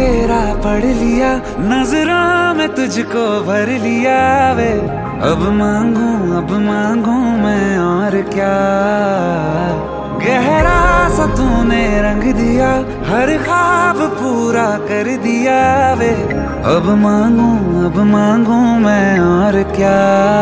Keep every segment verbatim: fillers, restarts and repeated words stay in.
तेरा पढ़ लिया, नजरों में तुझको भर लिया वे। अब मांगू अब मांगू मैं और क्या, गहरा सा तूने रंग दिया, हर ख्वाब पूरा कर दिया वे। अब मांगू अब मांगू मैं और क्या,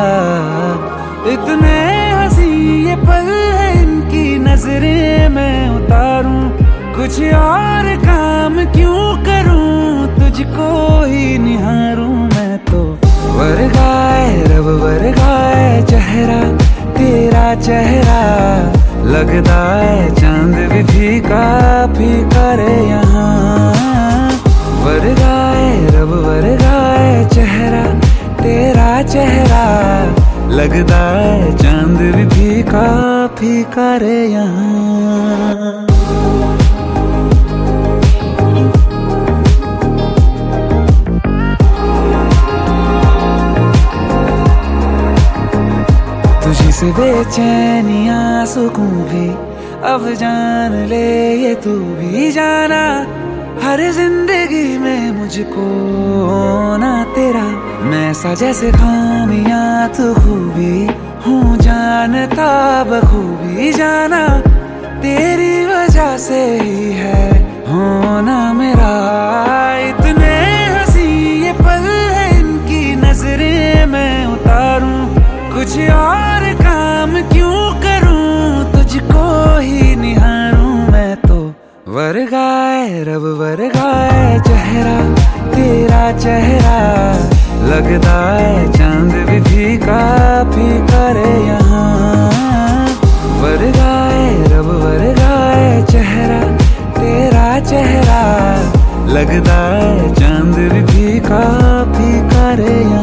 इतने हंसी ये पल है इनकी नजरें मैं उतारूं, कुछ और काम क्यों करूं, तुझको ही निहारूं मैं तो। वरगाए रब वरगाए चेहरा तेरा चेहरा, लगता है चांद भी फीका फीका रे यहाँ। वरगाए रब वरगाए चेहरा तेरा चेहरा, लगता है चांद भी फीका फीका रे यहाँ। तुझी से बेचैनियां सुकून भी अब जान ले ये तू भी जाना, हर जिंदगी में मुझको ना तेरा मैं सा जैसे खामियां तू खूबी हूँ जानता बखूबी जाना, तेरी वजह से ही है होना मेरा। इतने हंसी ये पल है इनकी नजरें मैं उतारूं, कुछ और काम क्यों करूं, तुझको ही निहारूं मैं तो। वरगाए रब वरगाए चेहरा तेरा चेहरा, लगता है चांद भी फीका फीका रे यहाँ। वरगाए रब वरगाए चेहरा तेरा चेहरा, लगता है चांद भी फीका फीका रे यहाँ।